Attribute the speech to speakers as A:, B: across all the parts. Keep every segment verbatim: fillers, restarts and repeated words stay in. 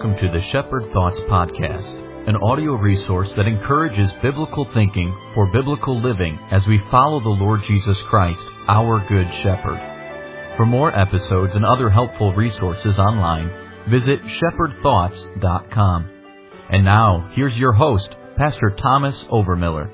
A: welcome to the Shepherd Thoughts Podcast, an audio resource that encourages biblical thinking for biblical living as we follow the Lord Jesus Christ, our Good Shepherd. For more episodes and other helpful resources online, visit shepherd thoughts dot com. And now, here's your host, Pastor Thomas Overmiller.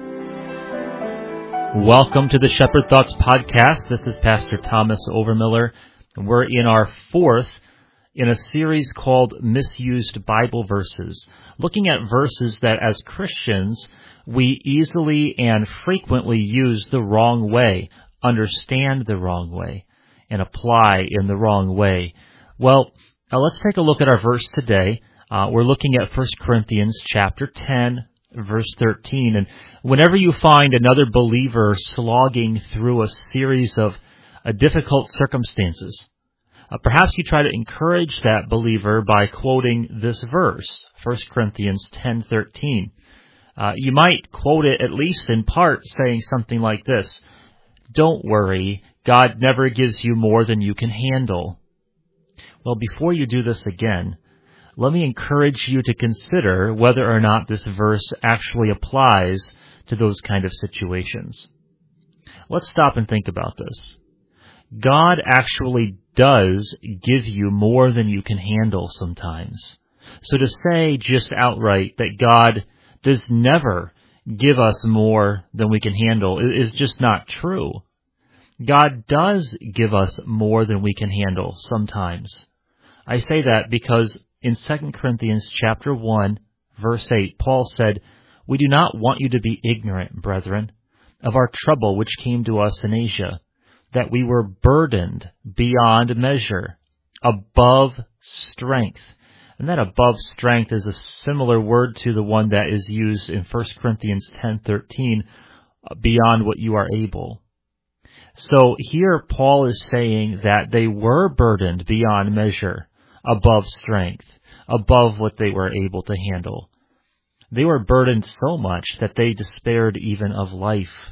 B: Welcome to the Shepherd Thoughts Podcast. This is Pastor Thomas Overmiller, and we're in our fourth in a series called Misused Bible Verses, looking at verses that as Christians we easily and frequently use the wrong way, understand the wrong way, and apply in the wrong way. Well, now let's take a look at our verse today. Uh, we're looking at First Corinthians chapter ten, verse thirteen. And whenever you find another believer slogging through a series of uh, difficult circumstances, uh, perhaps you try to encourage that believer by quoting this verse, First Corinthians ten thirteen. Uh, you might quote it at least in part, saying something like this: "Don't worry, God never gives you more than you can handle." Well, before you do this again, let me encourage you to consider whether or not this verse actually applies to those kind of situations. Let's stop and think about this. God actually does give you more than you can handle sometimes. So to say just outright that God does never give us more than we can handle is just not true. God does give us more than we can handle sometimes. I say that because in Second Corinthians chapter one, verse eight, Paul said, "We do not want you to be ignorant, brethren, of our trouble which came to us in Asia, that we were burdened beyond measure, above strength." And that above strength is a similar word to the one that is used in First Corinthians ten thirteen, beyond what you are able. So here Paul is saying that they were burdened beyond measure, above strength, above what they were able to handle. They were burdened so much that they despaired even of life.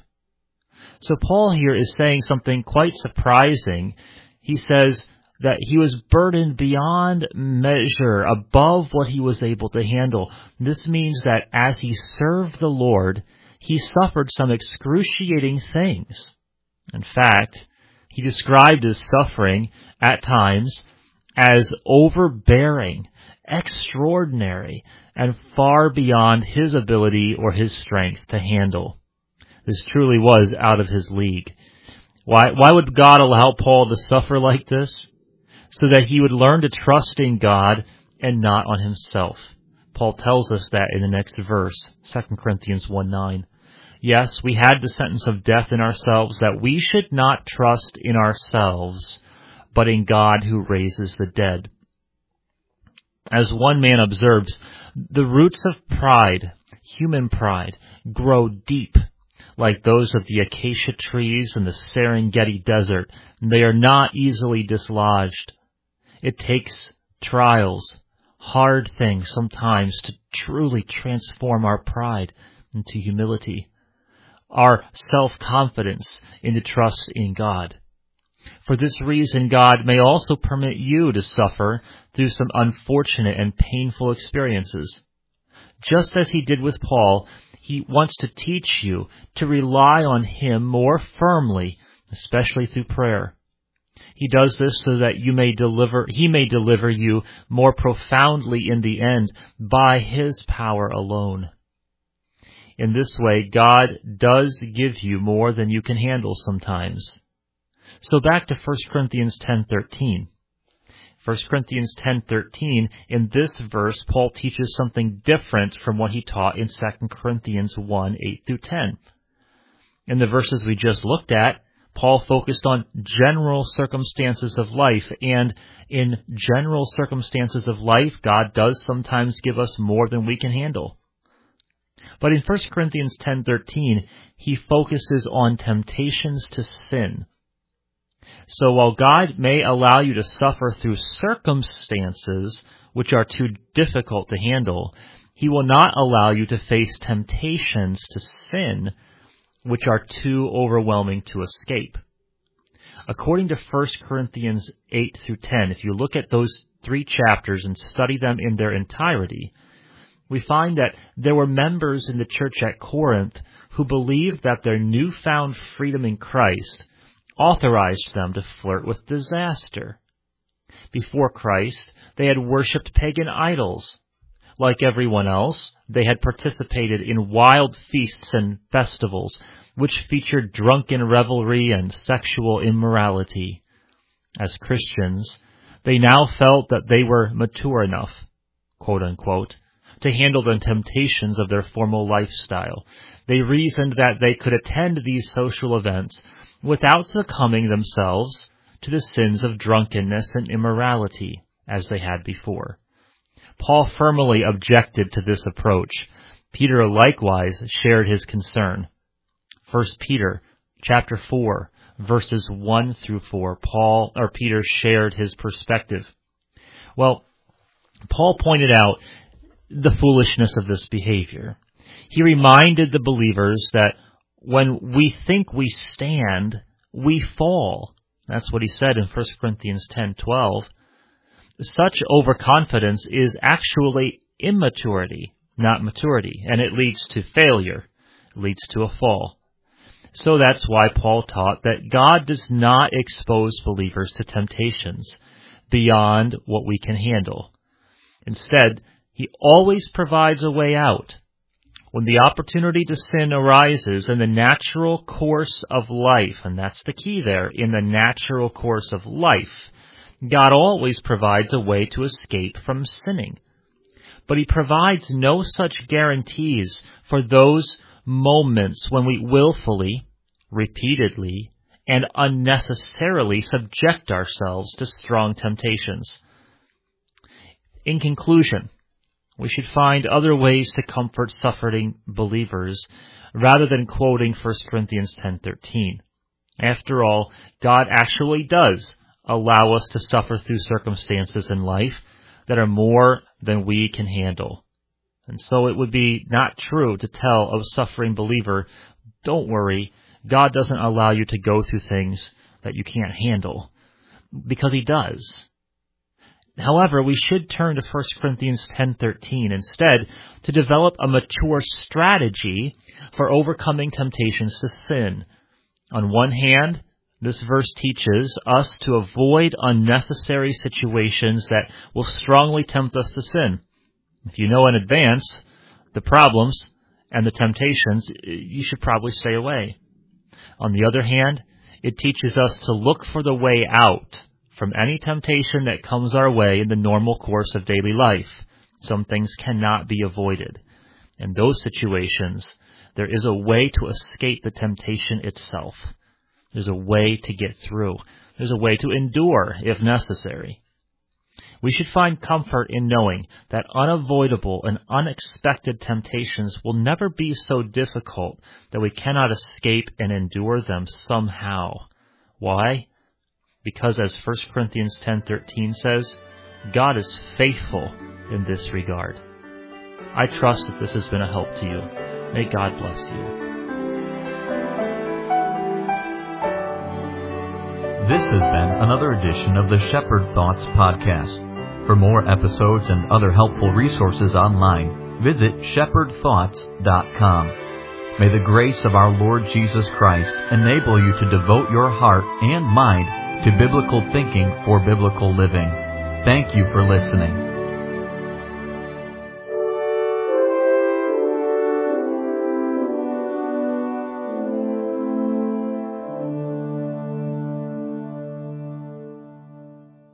B: So Paul here is saying something quite surprising. He says that he was burdened beyond measure, above what he was able to handle. This means that as he served the Lord, he suffered some excruciating things. In fact, he described his suffering at times as overbearing, extraordinary, and far beyond his ability or his strength to handle. This truly was out of his league. Why, why would God allow Paul to suffer like this? So that he would learn to trust in God and not on himself. Paul tells us that in the next verse, Second Corinthians one nine. Yes, we had the sentence of death in ourselves, that we should not trust in ourselves, but in God who raises the dead. As one man observes, the roots of pride, human pride, grow deep, like those of the acacia trees in the Serengeti desert, and they are not easily dislodged. It takes trials, hard things sometimes, to truly transform our pride into humility, our self-confidence into trust in God. For this reason, God may also permit you to suffer through some unfortunate and painful experiences. Just as he did with Paul, he wants to teach you to rely on him more firmly, especially through prayer. He does this so that you may deliver, he may deliver you more profoundly in the end by his power alone. In this way, God does give you more than you can handle sometimes. So back to First Corinthians ten thirteen. First Corinthians ten thirteen, in this verse, Paul teaches something different from what he taught in Second Corinthians one eight through ten. In the verses we just looked at, Paul focused on general circumstances of life, and in general circumstances of life, God does sometimes give us more than we can handle. But in First Corinthians ten thirteen, he focuses on temptations to sin. So while God may allow you to suffer through circumstances which are too difficult to handle, he will not allow you to face temptations to sin which are too overwhelming to escape. According to First Corinthians eight through ten, if you look at those three chapters and study them in their entirety, we find that there were members in the church at Corinth who believed that their newfound freedom in Christ authorized them to flirt with disaster. Before Christ, they had worshipped pagan idols. Like everyone else, they had participated in wild feasts and festivals, which featured drunken revelry and sexual immorality. As Christians, they now felt that they were mature enough, quote unquote, to handle the temptations of their former lifestyle. They reasoned that they could attend these social events without succumbing themselves to the sins of drunkenness and immorality as they had before. Paul firmly objected to this approach. Peter likewise shared his concern. First Peter chapter four, verses one through four, Paul or Peter shared his perspective. Well, Paul pointed out the foolishness of this behavior. He reminded the believers that when we think we stand, we fall. That's what he said in First Corinthians ten twelve. Such overconfidence is actually immaturity, not maturity, and it leads to failure, it leads to a fall. So that's why Paul taught that God does not expose believers to temptations beyond what we can handle. Instead, he always provides a way out. When the opportunity to sin arises in the natural course of life, and that's the key there, in the natural course of life, God always provides a way to escape from sinning. But he provides no such guarantees for those moments when we willfully, repeatedly, and unnecessarily subject ourselves to strong temptations. In conclusion, we should find other ways to comfort suffering believers rather than quoting First Corinthians ten thirteen. After all, God actually does allow us to suffer through circumstances in life that are more than we can handle. And so it would be not true to tell a suffering believer, don't worry, God doesn't allow you to go through things that you can't handle, because he does. However, we should turn to First Corinthians ten thirteen instead to develop a mature strategy for overcoming temptations to sin. On one hand, this verse teaches us to avoid unnecessary situations that will strongly tempt us to sin. If you know in advance the problems and the temptations, you should probably stay away. On the other hand, it teaches us to look for the way out from any temptation that comes our way in the normal course of daily life. Some things cannot be avoided. In those situations, there is a way to escape the temptation itself. There's a way to get through. There's a way to endure if necessary. We should find comfort in knowing that unavoidable and unexpected temptations will never be so difficult that we cannot escape and endure them somehow. Why? Because as First Corinthians ten thirteen says, God is faithful in this regard. I trust that this has been a help to you. May God bless you.
A: This has been another edition of the Shepherd Thoughts Podcast. For more episodes and other helpful resources online, visit shepherd thoughts dot com. May the grace of our Lord Jesus Christ enable you to devote your heart and mind to biblical thinking for biblical living. Thank you for listening.